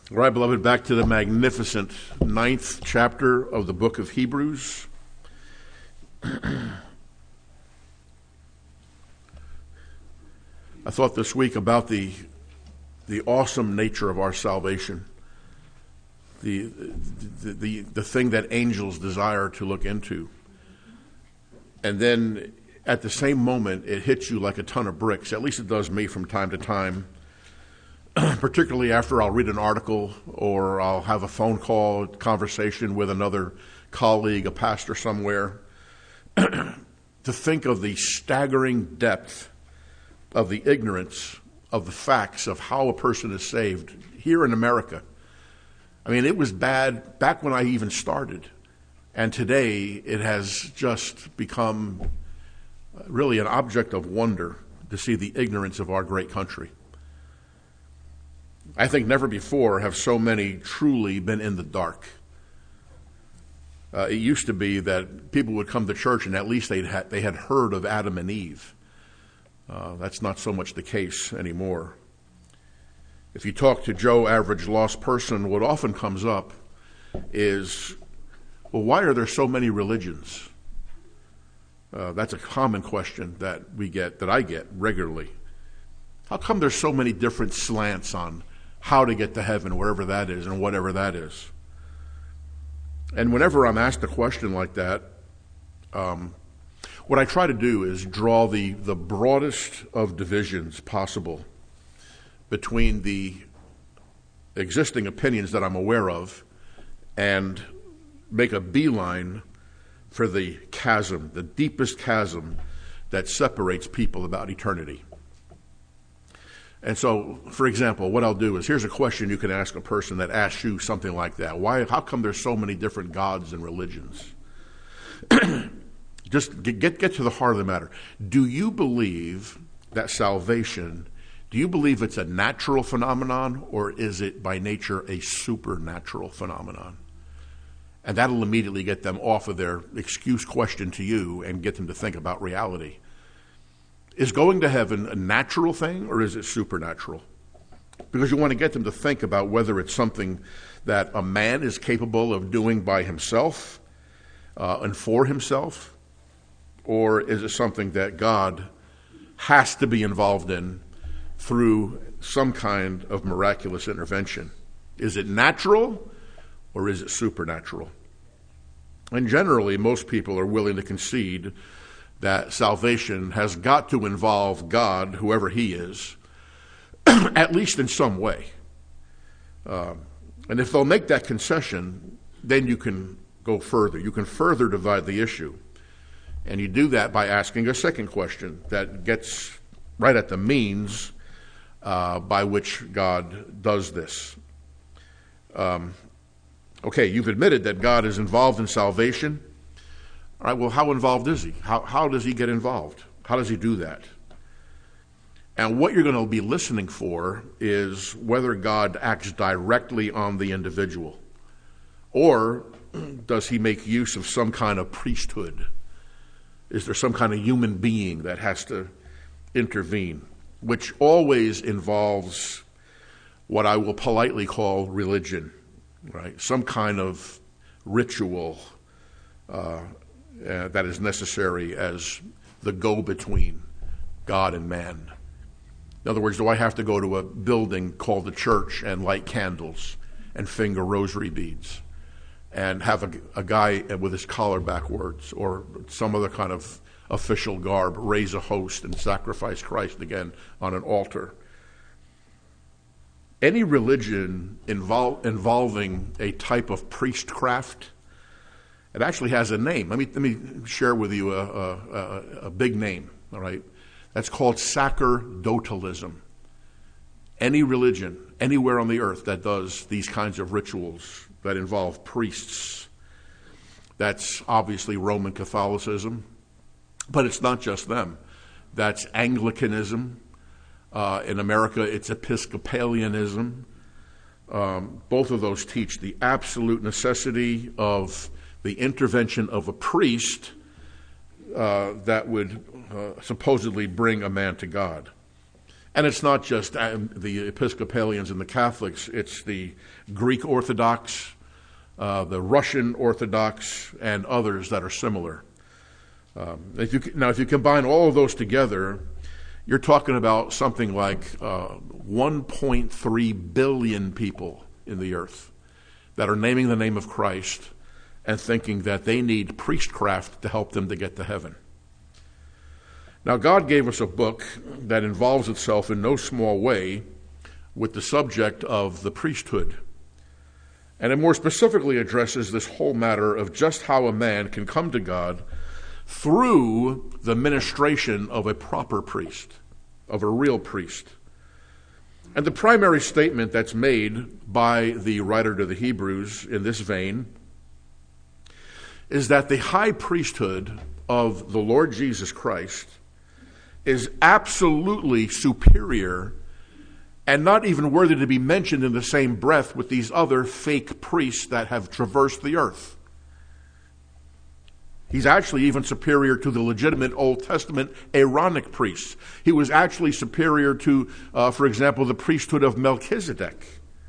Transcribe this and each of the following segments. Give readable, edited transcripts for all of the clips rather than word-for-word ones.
All right, beloved, back to the magnificent 9th chapter of the book of Hebrews. I thought this week about the awesome nature of our salvation, the thing that angels desire to look into. And then at the same moment, it hits you like a ton of bricks. At least it does me from time to time. Particularly after I'll read an article or I'll have a phone call, conversation with another colleague, a pastor somewhere, to think of the staggering depth of the ignorance of the facts of how a person is saved here in America. I mean, it was bad back when I even started. And today it has just become really an object of wonder to see the ignorance of our great country. I think never before have so many truly been in the dark. It used to be that people would come to church and at least they had heard of Adam and Eve. That's not so much the case anymore. If you talk to Joe, average lost person, what often comes up is, well, why are there so many religions? That's a common question that I get regularly. How come there's so many different slants on how to get to heaven, wherever that is, and whatever that is? And whenever I'm asked a question like that, what I try to do is draw the broadest of divisions possible between the existing opinions that I'm aware of and make a beeline for the chasm, the deepest chasm that separates people about eternity. And so, for example, what I'll do is, here's a question you can ask a person that asks you something like that. How come there's so many different gods and religions? Just get to the heart of the matter. Do you believe that salvation, do you believe it's a natural phenomenon, or is it by nature a supernatural phenomenon? And that'll immediately get them off of their excuse question to you and get them to think about reality. Is going to heaven a natural thing, or is it supernatural? Because you want to get them to think about whether it's something that a man is capable of doing by himself and for himself, or is it something that God has to be involved in through some kind of miraculous intervention? Is it natural, or is it supernatural? And generally, most people are willing to concede that salvation has got to involve God, whoever he is, at least in some way. And if they'll make that concession, then you can go further. You can further divide the issue. And you do that by asking a second question that gets right at the means by which God does this. Okay, you've admitted that God is involved in salvation. All right, well, how involved is he? How does he get involved? How does he do that? And what you're going to be listening for is whether God acts directly on the individual, or does he make use of some kind of priesthood? Is there some kind of human being that has to intervene, which always involves what I will politely call religion, right? Some kind of ritual that is necessary as the go-between God and man. In other words, do I have to go to a building called the church and light candles and finger rosary beads and have a guy with his collar backwards or some other kind of official garb raise a host and sacrifice Christ again on an altar? Any religion involving a type of priestcraft, it actually has a name. Let me share with you a big name, all right? That's called sacerdotalism. Any religion, anywhere on the earth that does these kinds of rituals that involve priests, that's obviously Roman Catholicism, but it's not just them. That's Anglicanism. In America, it's Episcopalianism. Both of those teach the absolute necessity of the intervention of a priest that would supposedly bring a man to God. And it's not just the Episcopalians and the Catholics. It's the Greek Orthodox, the Russian Orthodox, and others that are similar. If you combine all of those together, you're talking about something like 1.3 billion people in the earth that are naming the name of Christ and thinking that they need priestcraft to help them to get to heaven. Now, God gave us a book that involves itself in no small way with the subject of the priesthood. And it more specifically addresses this whole matter of just how a man can come to God through the ministration of a proper priest, of a real priest. And the primary statement that's made by the writer to the Hebrews in this vein is that the high priesthood of the Lord Jesus Christ is absolutely superior and not even worthy to be mentioned in the same breath with these other fake priests that have traversed the earth. He's actually even superior to the legitimate Old Testament Aaronic priests. He was actually superior to, for example, the priesthood of Melchizedek.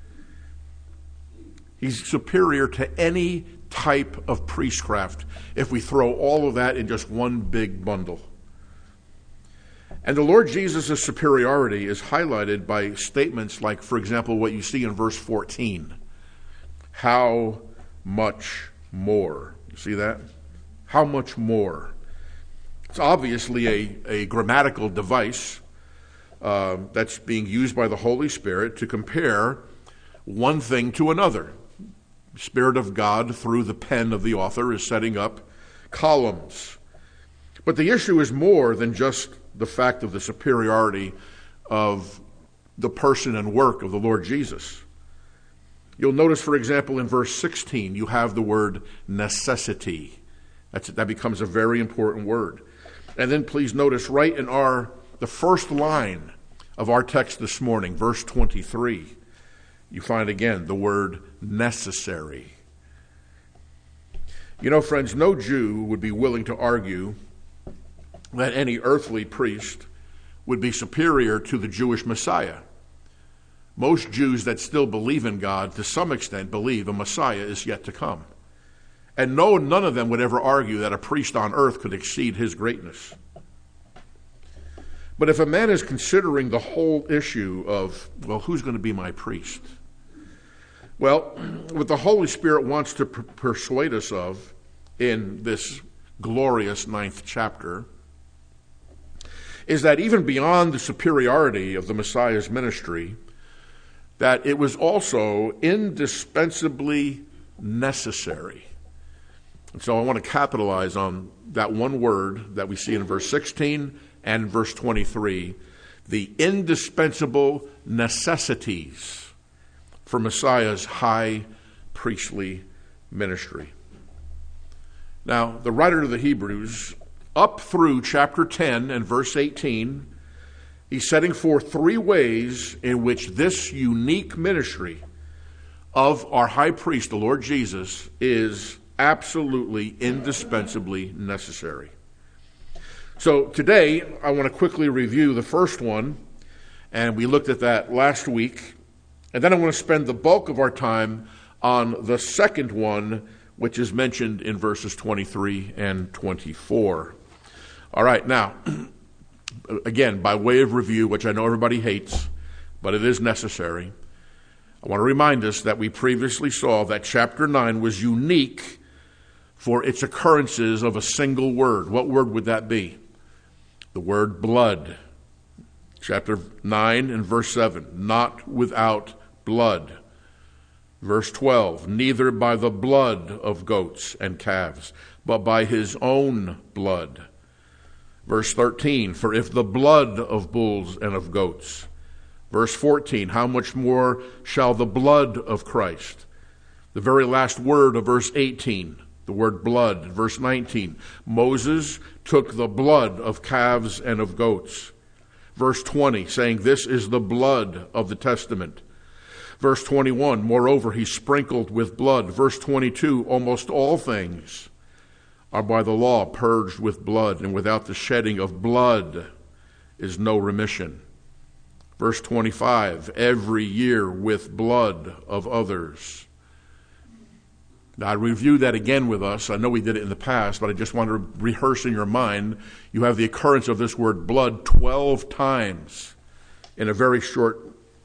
He's superior to any type of priestcraft if we throw all of that in just one big bundle. And the Lord Jesus' superiority is highlighted by statements like, for example, what you see in verse 14. How much more? You see that? How much more? It's obviously a grammatical device that's being used by the Holy Spirit to compare one thing to another. The Spirit of God, through the pen of the author, is setting up columns. But the issue is more than just the fact of the superiority of the person and work of the Lord Jesus. You'll notice, for example, in verse 16, you have the word necessity. That becomes a very important word. And then please notice right in the first line of our text this morning, verse 23, you find again the word necessary. You know, friends, no Jew would be willing to argue that any earthly priest would be superior to the Jewish Messiah. Most Jews that still believe in God, to some extent, believe a Messiah is yet to come. And none of them would ever argue that a priest on earth could exceed his greatness. But if a man is considering the whole issue of, well, who's going to be my priest? Well, what the Holy Spirit wants to persuade us of in this glorious 9th chapter is that even beyond the superiority of the Messiah's ministry, that it was also indispensably necessary. And so I want to capitalize on that one word that we see in verse 16 and verse 23, the indispensable necessities for Messiah's high priestly ministry. Now, the writer of the Hebrews, up through chapter 10 and verse 18, he's setting forth three ways in which this unique ministry of our high priest, the Lord Jesus, is absolutely, indispensably necessary. So today, I want to quickly review the first one, and we looked at that last week. And then I want to spend the bulk of our time on the second one, which is mentioned in verses 23 and 24. All right, now, again, by way of review, which I know everybody hates, but it is necessary, I want to remind us that we previously saw that chapter 9 was unique for its occurrences of a single word. What word would that be? The word blood. Chapter 9 and verse 7, not without blood. Verse 12, neither by the blood of goats and calves, but by his own blood. Verse 13, for if the blood of bulls and of goats. Verse 14, how much more shall the blood of Christ? The very last word of verse 18, the word blood. Verse 19, Moses took the blood of calves and of goats. Verse 20, saying, this is the blood of the testament. Verse 21, moreover, he sprinkled with blood. Verse 22, almost all things are by the law purged with blood, and without the shedding of blood is no remission. Verse 25, every year with blood of others. Now, I review that again with us. I know we did it in the past, but I just want to rehearse in your mind. You have the occurrence of this word blood 12 times in a very short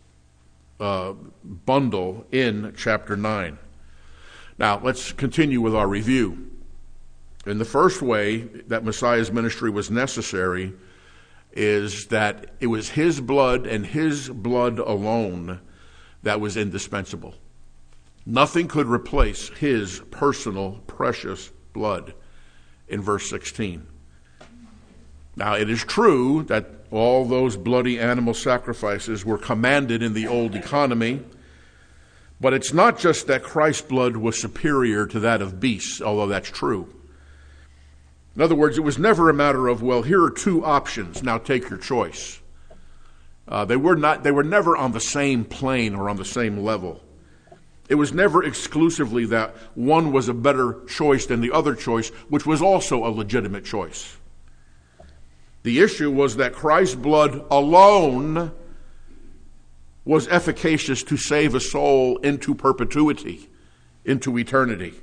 bundle in chapter 9. Now, let's continue with our review. In the first way that Messiah's ministry was necessary is that it was his blood and his blood alone that was indispensable. Nothing could replace his personal, precious blood in verse 16. Now, it is true that all those bloody animal sacrifices were commanded in the old economy, but it's not just that Christ's blood was superior to that of beasts, although that's true. In other words, it was never a matter of, well, here are two options, now take your choice. They were never on the same plane or on the same level. It was never exclusively that one was a better choice than the other choice, which was also a legitimate choice. The issue was that Christ's blood alone was efficacious to save a soul into perpetuity, into eternity.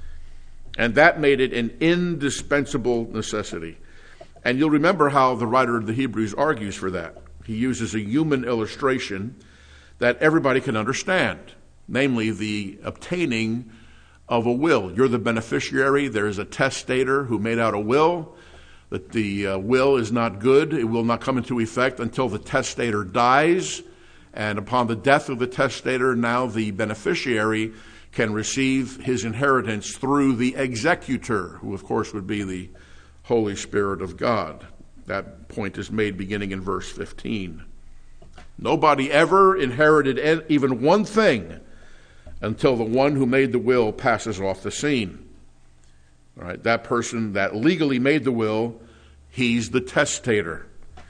And that made it an indispensable necessity. And you'll remember how the writer of the Hebrews argues for that. He uses a human illustration that everybody can understand, namely the obtaining of a will. You're the beneficiary. There is a testator who made out a will, that the will is not good. It will not come into effect until the testator dies. And upon the death of the testator, now the beneficiary can receive his inheritance through the executor, who of course would be the Holy Spirit of God. That point is made beginning in verse 15. Nobody ever inherited even one thing until the one who made the will passes off the scene. All right, that person that legally made the will, he's the testator.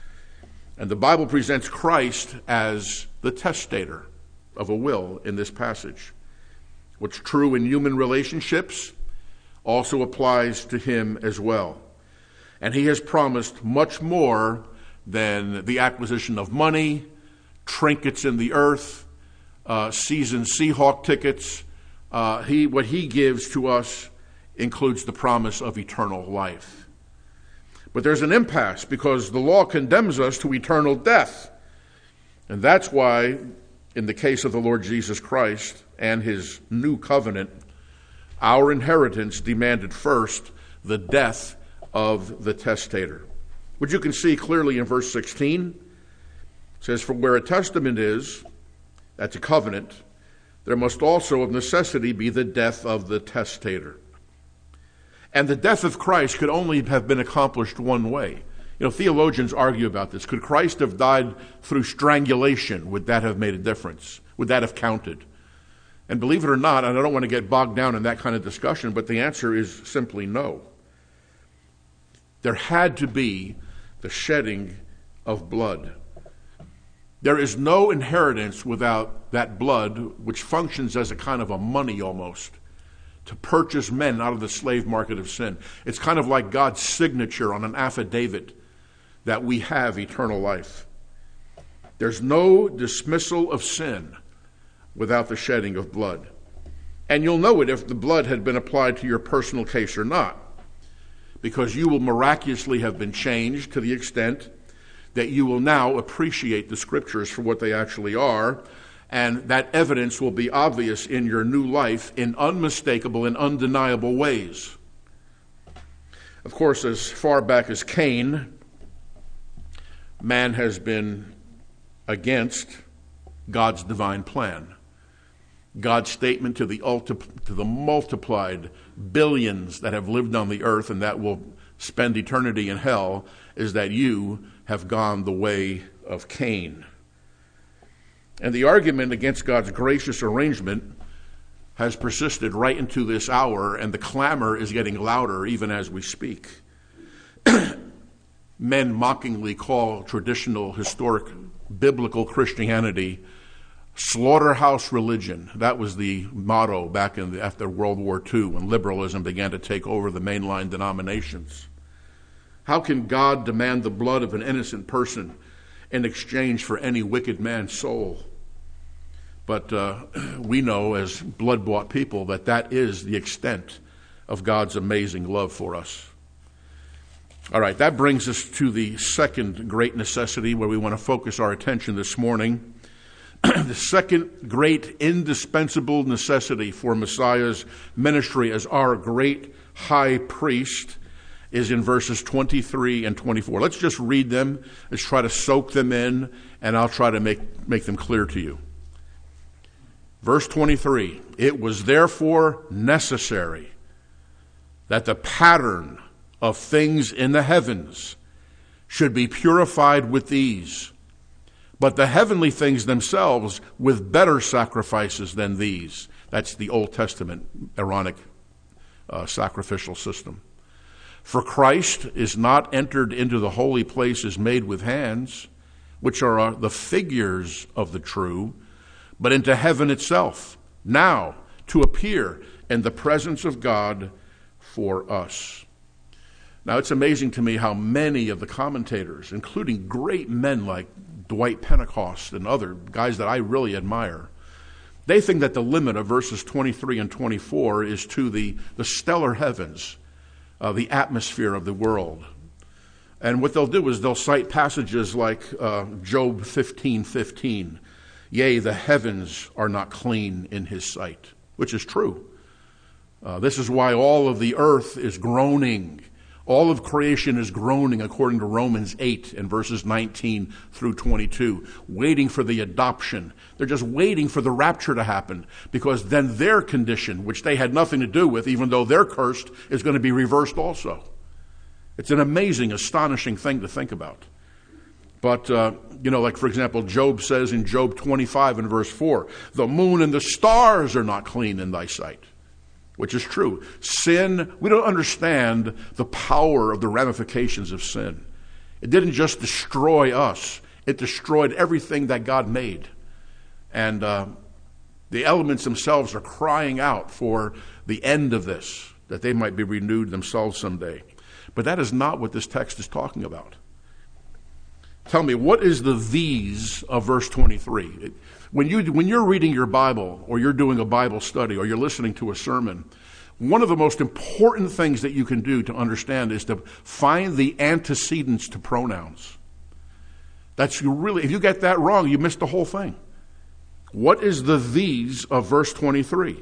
And the Bible presents Christ as the testator of a will in this passage. What's true in human relationships also applies to him as well. And he has promised much more than the acquisition of money, trinkets in the earth, season Seahawk tickets. What he gives to us includes the promise of eternal life. But there's an impasse because the law condemns us to eternal death. And that's why, in the case of the Lord Jesus Christ and his new covenant, our inheritance demanded first the death of the testator. Which you can see clearly in verse 16. It says, for where a testament is, that's a covenant, there must also of necessity be the death of the testator. And the death of Christ could only have been accomplished one way. You know, theologians argue about this. Could Christ have died through strangulation? Would that have made a difference? Would that have counted? And believe it or not, and I don't want to get bogged down in that kind of discussion, but the answer is simply no. There had to be the shedding of blood. There is no inheritance without that blood, which functions as a kind of a money almost, to purchase men out of the slave market of sin. It's kind of like God's signature on an affidavit that we have eternal life. There's no dismissal of sin without the shedding of blood. And you'll know it if the blood had been applied to your personal case or not, because you will miraculously have been changed to the extent that you will now appreciate the scriptures for what they actually are, and that evidence will be obvious in your new life in unmistakable and undeniable ways. Of course, as far back as Cain, man has been against God's divine plan. God's statement to the multiplied billions that have lived on the earth and that will spend eternity in hell is that you have gone the way of Cain. And the argument against God's gracious arrangement has persisted right into this hour, and the clamor is getting louder even as we speak. Men mockingly call traditional, historic, biblical Christianity slaughterhouse religion. That was the motto back after World War II when liberalism began to take over the mainline denominations. How can God demand the blood of an innocent person in exchange for any wicked man's soul. But we know as blood-bought people that that is the extent of God's amazing love for us. All right, that brings us to the second great necessity where we want to focus our attention this morning. The second great indispensable necessity for Messiah's ministry as our great high priest is in verses 23 and 24. Let's just read them. Let's try to soak them in, and I'll try to make them clear to you. Verse 23, it was therefore necessary that the pattern of things in the heavens should be purified with these, but the heavenly things themselves with better sacrifices than these. That's the Old Testament Aaronic sacrificial system. For Christ is not entered into the holy places made with hands, which are the figures of the true, but into heaven itself, now to appear in the presence of God for us. Now, it's amazing to me how many of the commentators, including great men like Dwight Pentecost and other guys that I really admire, they think that the limit of verses 23 and 24 is to the stellar heavens, the atmosphere of the world. And what they'll do is they'll cite passages like Job 15:15. Yea, the heavens are not clean in his sight, which is true. This is why all of the earth is groaning. All of creation is groaning according to Romans 8 and verses 19 through 22, waiting for the adoption. They're just waiting for the rapture to happen because then their condition, which they had nothing to do with, even though they're cursed, is going to be reversed also. It's an amazing, astonishing thing to think about. But, like, for example, Job says in Job 25 and verse 4, the moon and the stars are not clean in thy sight, which is true. Sin, we don't understand the power of the ramifications of sin. It didn't just destroy us. It destroyed everything that God made. And the elements themselves are crying out for the end of this, that they might be renewed themselves someday. But that is not what this text is talking about. Tell me, what is the these of verse 23? When you're reading your Bible, or you're doing a Bible study, or you're listening to a sermon, one of the most important things that you can do to understand is to find the antecedents to pronouns. If you get that wrong, you missed the whole thing. What is the these of verse 23?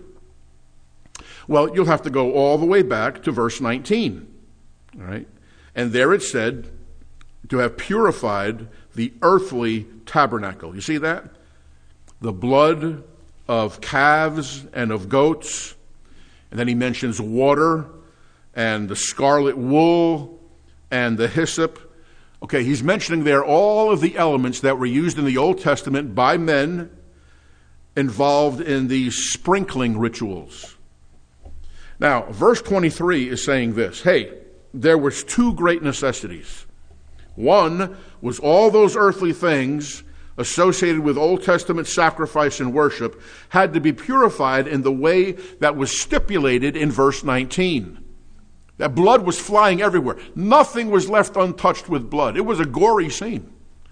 Well, you'll have to go all the way back to verse 19. All right? And there it said, to have purified the earthly tabernacle. You see that? The blood of calves and of goats. And then he mentions water and the scarlet wool and the hyssop. Okay, he's mentioning there all of the elements that were used in the Old Testament by men involved in these sprinkling rituals. Now, verse 23 is saying this. Hey, there was two great necessities. One was all those earthly things associated with Old Testament sacrifice and worship had to be purified in the way that was stipulated in verse 19. That blood was flying everywhere. Nothing was left untouched with blood. It was a gory scene.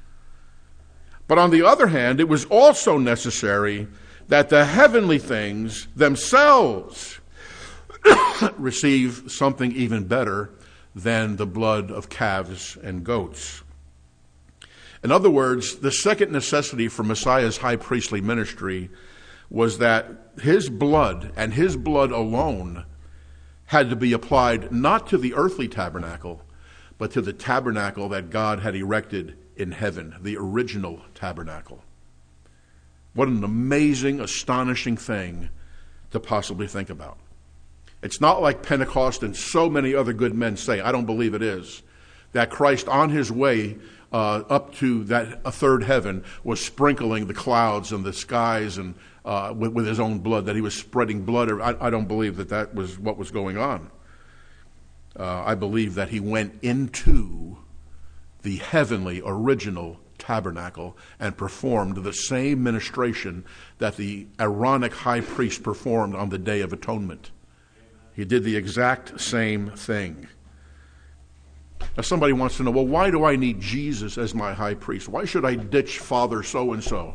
But on the other hand, it was also necessary that the heavenly things themselves receive something even better than the blood of calves and goats. In other words, the second necessity for Messiah's high priestly ministry was that his blood and his blood alone had to be applied not to the earthly tabernacle, but to the tabernacle that God had erected in heaven, the original tabernacle. What an amazing, astonishing thing to possibly think about. It's not like Pentecost and so many other good men say, I don't believe it is, that Christ on his way up to that third heaven was sprinkling the clouds and the skies and with his own blood, that he was spreading blood. I don't believe that was what was going on. I believe that he went into the heavenly original tabernacle and performed the same ministration that the Aaronic high priest performed on the Day of Atonement. He did the exact same thing. Now somebody wants to know, well, why do I need Jesus as my high priest? Why should I ditch Father so-and-so?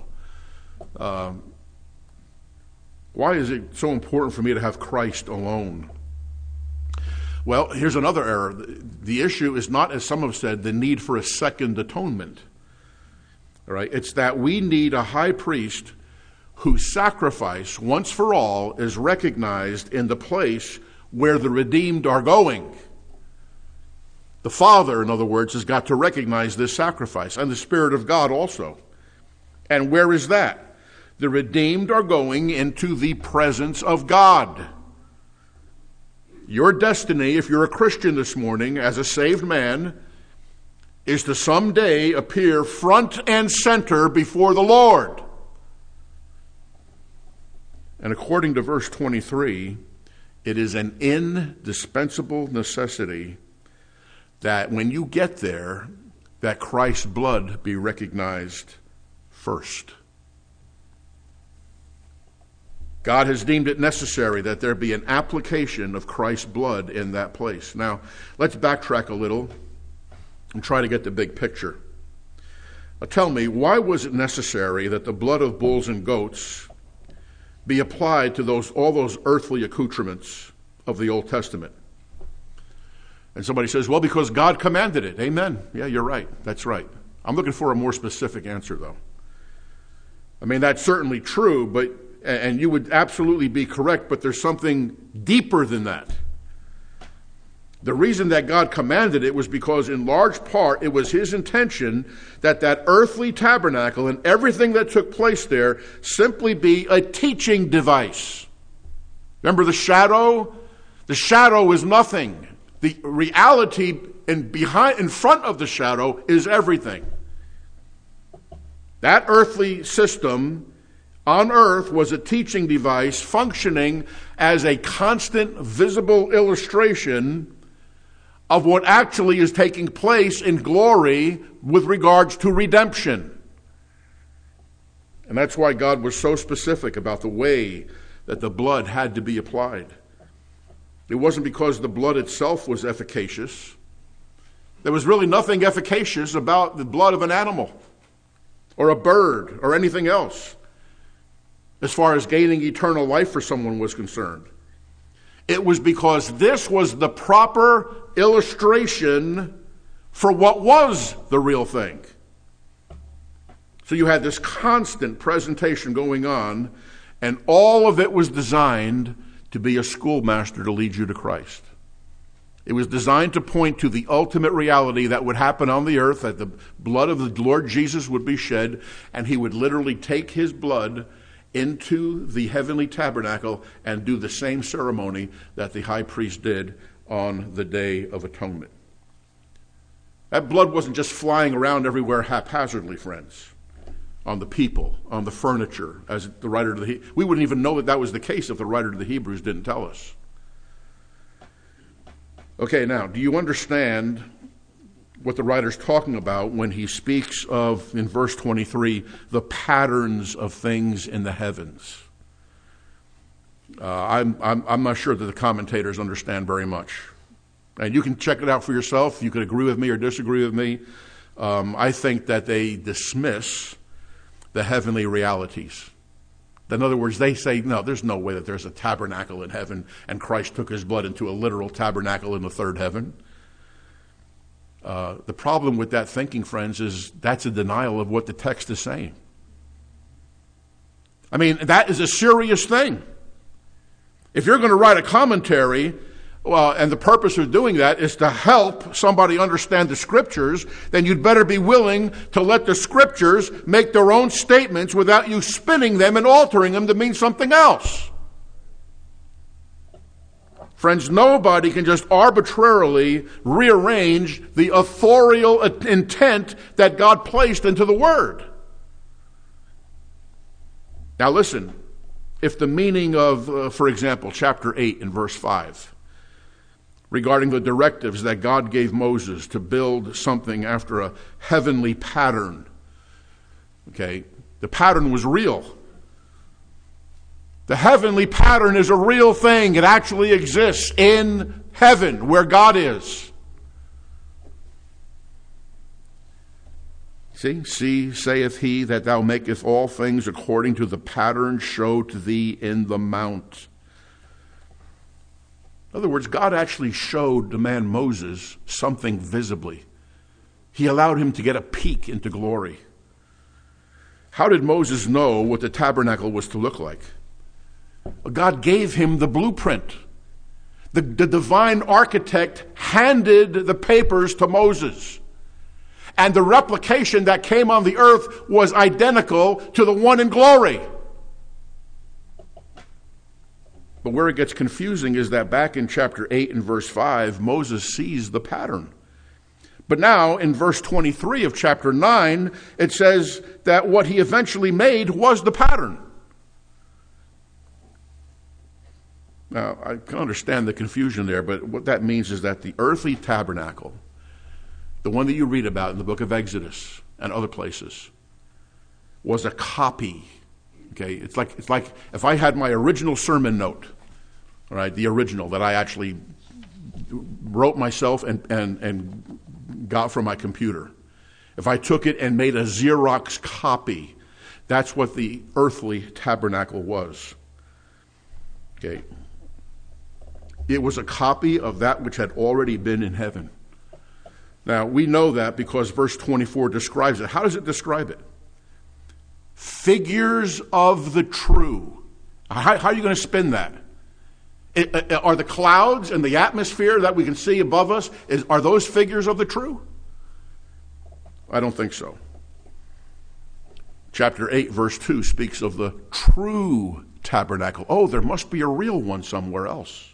Why is it so important for me to have Christ alone? Well, here's another error. The issue is not, as some have said, the need for a second atonement. All right? It's that we need a high priest whose sacrifice, once for all, is recognized in the place where the redeemed are going. The Father, in other words, has got to recognize this sacrifice, and the Spirit of God also. And where is that? The redeemed are going into the presence of God. Your destiny, if you're a Christian this morning, as a saved man, is to someday appear front and center before the Lord. And according to verse 23, it is an indispensable necessity that when you get there, that Christ's blood be recognized first. God has deemed it necessary that there be an application of Christ's blood in that place. Now, let's backtrack a little and try to get the big picture. Now, tell me, why was it necessary that the blood of bulls and goats be applied to all those earthly accoutrements of the Old Testament? And somebody says, well, because God commanded it. Amen. Yeah, you're right. That's right. I'm looking for a more specific answer, though. I mean, that's certainly true, and you would absolutely be correct, but there's something deeper than that. The reason that God commanded it was because, in large part, it was his intention that earthly tabernacle and everything that took place there simply be a teaching device. Remember the shadow? The shadow is nothing. The reality in front of the shadow is everything. That earthly system on earth was a teaching device functioning as a constant visible illustration of what actually is taking place in glory with regards to redemption. And that's why God was so specific about the way that the blood had to be applied. It wasn't because the blood itself was efficacious. There was really nothing efficacious about the blood of an animal or a bird or anything else as far as gaining eternal life for someone was concerned. It was because this was the proper illustration for what was the real thing. So you had this constant presentation going on, and all of it was designed to be a schoolmaster to lead you to Christ. It was designed to point to the ultimate reality that would happen on the earth, that the blood of the Lord Jesus would be shed, and he would literally take his blood into the heavenly tabernacle and do the same ceremony that the high priest did on the Day of Atonement. That blood wasn't just flying around everywhere haphazardly, friends, on the people, on the furniture, as the writer of the we wouldn't even know that was the case if the writer of the Hebrews didn't tell us. Okay, now, do you understand what the writer's talking about when he speaks of, in verse 23, the patterns of things in the heavens? I'm not sure that the commentators understand very much. And you can check it out for yourself. You can agree with me or disagree with me. I think that they dismiss the heavenly realities. In other words, they say, no, there's no way that there's a tabernacle in heaven and Christ took his blood into a literal tabernacle in the third heaven. The problem with that thinking, friends, is that's a denial of what the text is saying. I mean, that is a serious thing. If you're going to write a commentary, and the purpose of doing that is to help somebody understand the Scriptures, then you'd better be willing to let the Scriptures make their own statements without you spinning them and altering them to mean something else. Friends, nobody can just arbitrarily rearrange the authorial intent that God placed into the Word. Now listen, if the meaning of, for example, chapter 8 and verse 5, regarding the directives that God gave Moses to build something after a heavenly pattern, okay, the pattern was real. The heavenly pattern is a real thing. It actually exists in heaven where God is. See, saith he, that thou maketh all things according to the pattern showed thee in the mount. In other words, God actually showed the man Moses something visibly. He allowed him to get a peek into glory. How did Moses know what the tabernacle was to look like? God gave him the blueprint. The divine architect handed the papers to Moses. And the replication that came on the earth was identical to the one in glory. But where it gets confusing is that back in chapter 8 and verse 5, Moses sees the pattern. But now in verse 23 of chapter 9, it says that what he eventually made was the pattern. Now, I can understand the confusion there, but what that means is that the earthly tabernacle, the one that you read about in the book of Exodus and other places, was a copy. Okay, it's like if I had my original sermon note, all right, the original that I actually wrote myself and got from my computer. If I took it and made a Xerox copy, that's what the earthly tabernacle was. Okay. It was a copy of that which had already been in heaven. Now, we know that because verse 24 describes it. How does it describe it? Figures of the true. How are you going to spin that? Are the clouds and the atmosphere that we can see above us, are those figures of the true? I don't think so. Chapter 8, verse 2 speaks of the true tabernacle. Oh, there must be a real one somewhere else.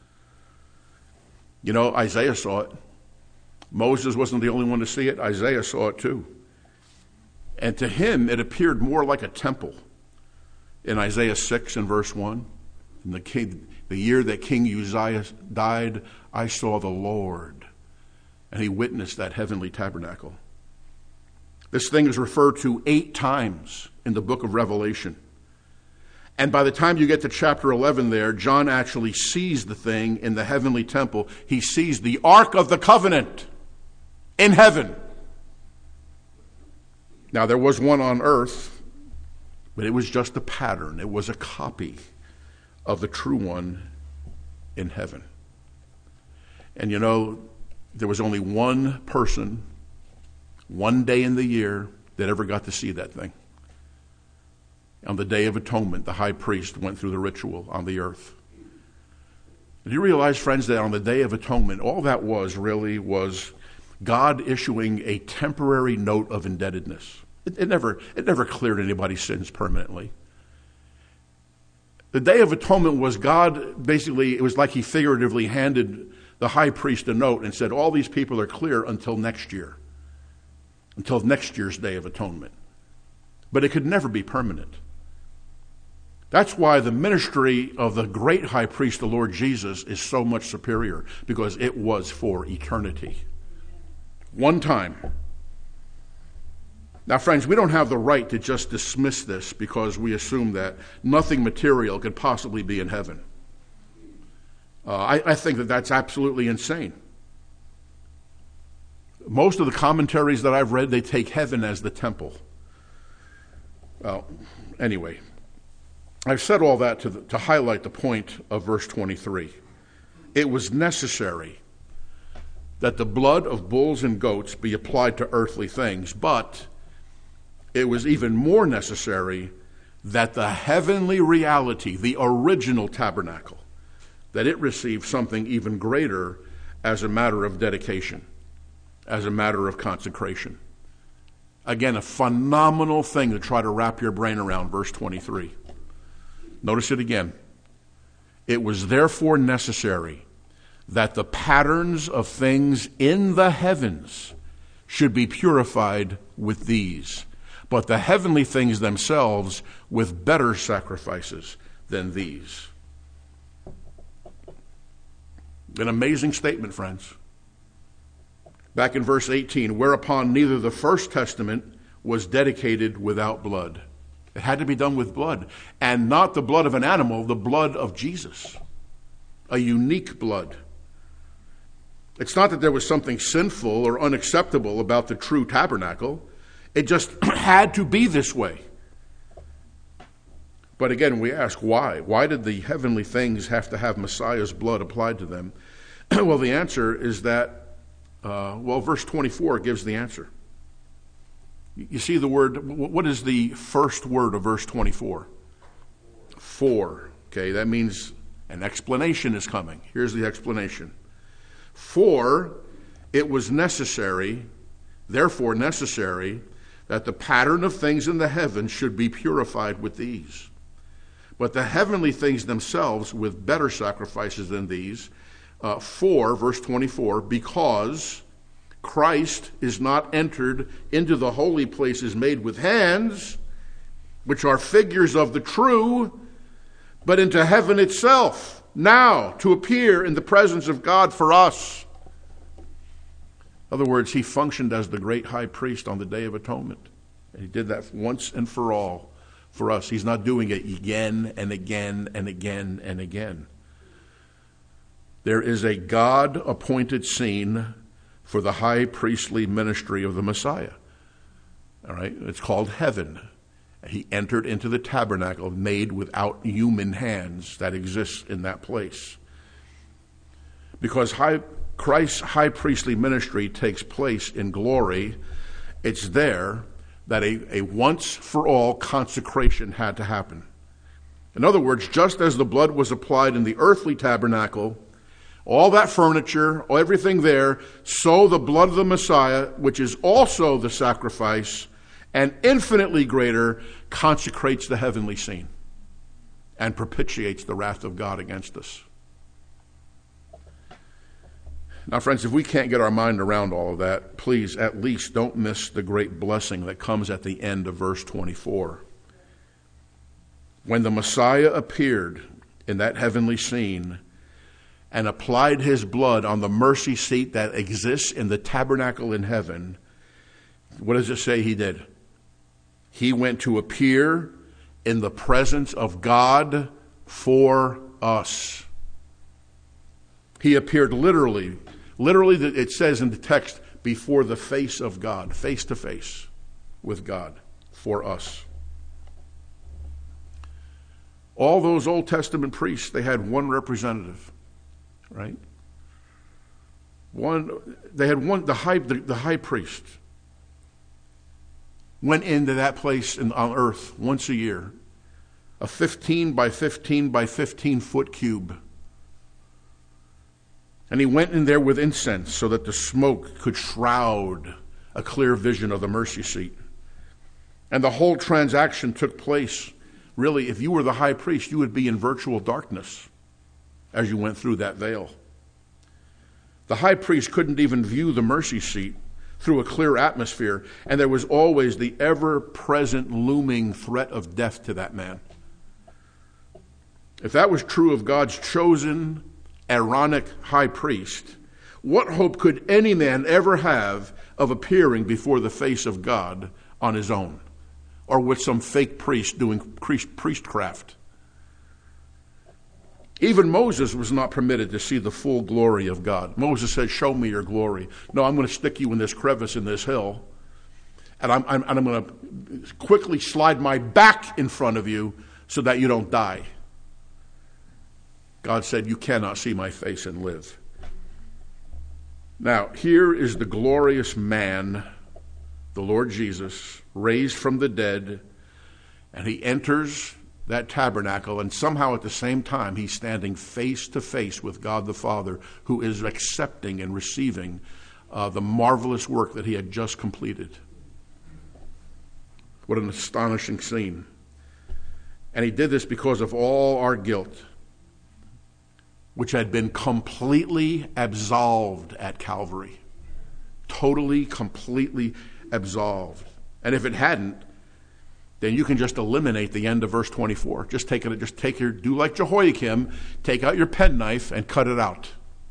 You know, Isaiah saw it. Moses wasn't the only one to see it. Isaiah saw it too. And to him, it appeared more like a temple. In Isaiah 6 and verse 1, in the year that King Uzziah died, I saw the Lord. And he witnessed that heavenly tabernacle. This thing is referred to 8 times in the book of Revelation. And by the time you get to chapter 11 there, John actually sees the thing in the heavenly temple. He sees the Ark of the Covenant in heaven. Now, there was one on earth, but it was just a pattern. It was a copy of the true one in heaven. And you know, there was only one person, one day in the year, that ever got to see that thing. On the Day of Atonement, the high priest went through the ritual on the earth. Do you realize, friends, that on the Day of Atonement, all that was really was God issuing a temporary note of indebtedness. It never cleared anybody's sins permanently. The Day of Atonement was God, basically, it was like he figuratively handed the high priest a note and said, all these people are clear until next year, until next year's Day of Atonement. But it could never be permanent. That's why the ministry of the great high priest, the Lord Jesus, is so much superior, because it was for eternity. One time. Now, friends, we don't have the right to just dismiss this because we assume that nothing material could possibly be in heaven. I think that that's absolutely insane. Most of the commentaries that I've read, they take heaven as the temple. Well, anyway, I've said all that to highlight the point of verse 23. It was necessary that the blood of bulls and goats be applied to earthly things, but it was even more necessary that the heavenly reality, the original tabernacle, that it receive something even greater as a matter of dedication, as a matter of consecration. Again, a phenomenal thing to try to wrap your brain around, verse 23. Notice it again. It was therefore necessary that the patterns of things in the heavens should be purified with these, but the heavenly things themselves with better sacrifices than these. An amazing statement, friends. Back in verse 18, whereupon neither the first testament was dedicated without blood. It had to be done with blood, and not the blood of an animal, the blood of Jesus, a unique blood. It's not that there was something sinful or unacceptable about the true tabernacle. It just had to be this way. But again, we ask why? Why did the heavenly things have to have Messiah's blood applied to them? Well, the answer is that, verse 24 gives the answer. You see the word, what is the first word of verse 24? For. Okay, that means an explanation is coming. Here's the explanation. For it was necessary, therefore necessary, that the pattern of things in the heavens should be purified with these. But the heavenly things themselves with better sacrifices than these, for, verse 24, because Christ is not entered into the holy places made with hands, which are figures of the true, but into heaven itself, now to appear in the presence of God for us. In other words, he functioned as the great high priest on the Day of Atonement. And he did that once and for all for us. He's not doing it again and again and again and again. There is a God-appointed scene for the high priestly ministry of the Messiah. All right? It's called heaven. He entered into the tabernacle made without human hands that exists in that place. Because Christ's high priestly ministry takes place in glory, it's there that a once-for-all consecration had to happen. In other words, just as the blood was applied in the earthly tabernacle, all that furniture, everything there, so the blood of the Messiah, which is also the sacrifice, and infinitely greater, consecrates the heavenly scene and propitiates the wrath of God against us. Now, friends, if we can't get our mind around all of that, please at least don't miss the great blessing that comes at the end of verse 24. When the Messiah appeared in that heavenly scene and applied his blood on the mercy seat that exists in the tabernacle in heaven, what does it say he did? He went to appear in the presence of God for us. He appeared literally, it says in the text, before the face of God, face to face with God for us. All those Old Testament priests, they had one representative, right? The high priest went into that place on earth once a year, a 15 by 15 by 15 foot cube. And he went in there with incense so that the smoke could shroud a clear vision of the mercy seat. And the whole transaction took place. Really, if you were the high priest, you would be in virtual darkness as you went through that veil. The high priest couldn't even view the mercy seat through a clear atmosphere, and there was always the ever-present looming threat of death to that man. If that was true of God's chosen Aaronic high priest, what hope could any man ever have of appearing before the face of God on his own, or with some fake priest doing priestcraft? Even Moses was not permitted to see the full glory of God. Moses said, "Show me your glory." No, I'm going to stick you in this crevice in this hill, and I'm going to quickly slide my back in front of you so that you don't die. God said, "You cannot see my face and live." Now, here is the glorious man, the Lord Jesus, raised from the dead, and he enters that tabernacle, and somehow at the same time he's standing face to face with God the Father, who is accepting and receiving the marvelous work that he had just completed. What an astonishing scene. And he did this because of all our guilt, which had been completely absolved at Calvary. Totally, completely absolved. And if it hadn't, then you can just eliminate the end of verse 24. Do like Jehoiakim, take out your penknife and cut it out.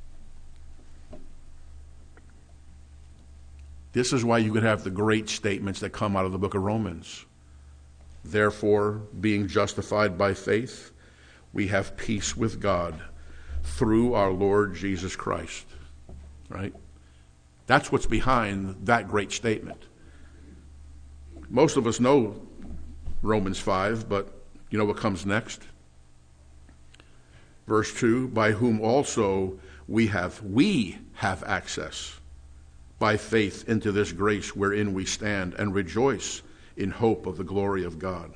This is why you could have the great statements that come out of the book of Romans. Therefore, being justified by faith, we have peace with God through our Lord Jesus Christ. Right? That's what's behind that great statement. Most of us know Romans 5, but you know what comes next? Verse 2, by whom also we have access by faith into this grace wherein we stand and rejoice in hope of the glory of God.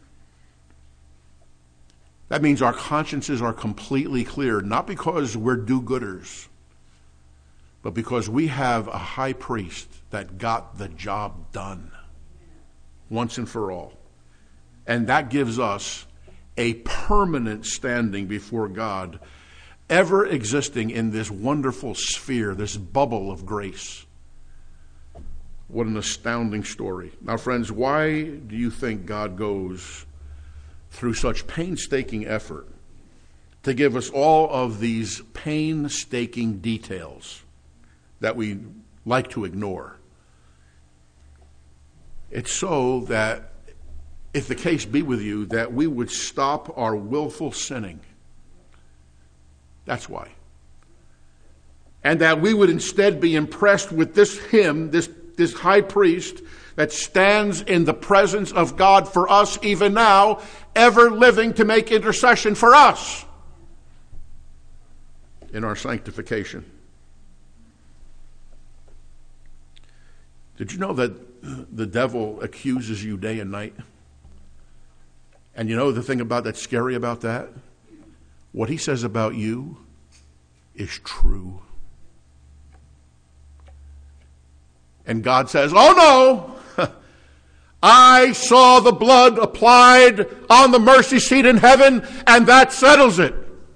That means our consciences are completely clear, not because we're do-gooders, but because we have a high priest that got the job done once and for all. And that gives us a permanent standing before God, ever existing in this wonderful sphere, this bubble of grace. What an astounding story. Now, friends, why do you think God goes through such painstaking effort to give us all of these painstaking details that we like to ignore? It's so that, if the case be with you, that we would stop our willful sinning. That's why. And that we would instead be impressed with this hymn, this high priest that stands in the presence of God for us even now, ever living to make intercession for us in our sanctification. Did you know that the devil accuses you day and night? And you know the thing that's scary about that? What he says about you is true. And God says, oh no, I saw the blood applied on the mercy seat in heaven, and that settles it.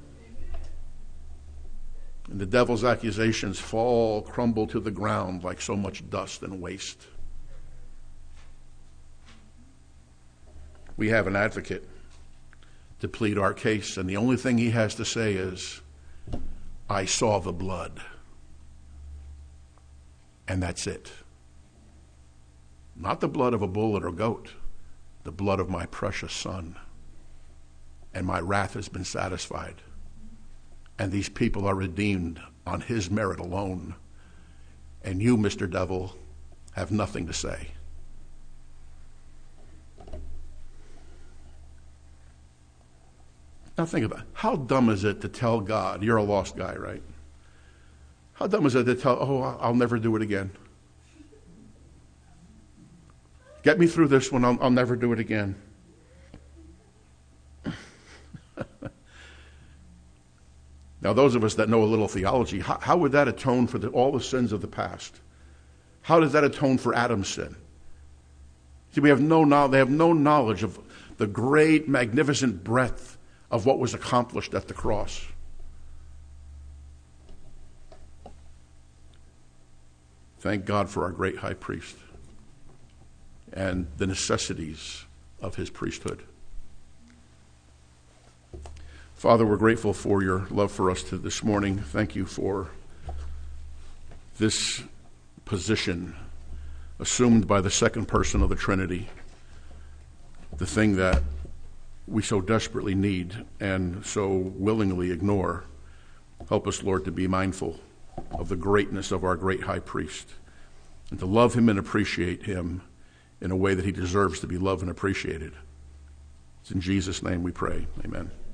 And the devil's accusations crumble to the ground like so much dust and waste. We have an advocate to plead our case, and the only thing he has to say is, I saw the blood. And that's it. Not the blood of a bull or a goat, the blood of my precious Son. And my wrath has been satisfied. And these people are redeemed on his merit alone. And you, Mr. Devil, have nothing to say. Now think about it. How dumb is it to tell God, you're a lost guy, right? How dumb is it to tell, I'll never do it again. Get me through this one, I'll never do it again. Now, those of us that know a little theology, how would that atone for all the sins of the past? How does that atone for Adam's sin? See, they have no knowledge of the great, magnificent breadth of what was accomplished at the cross. Thank God for our great high priest and the necessities of his priesthood. Father, we're grateful for your love for us this morning. Thank you for this position assumed by the second person of the Trinity, the thing that we so desperately need and so willingly ignore. Help us, Lord, to be mindful of the greatness of our great high priest and to love him and appreciate him in a way that he deserves to be loved and appreciated. It's in Jesus' name we pray. Amen.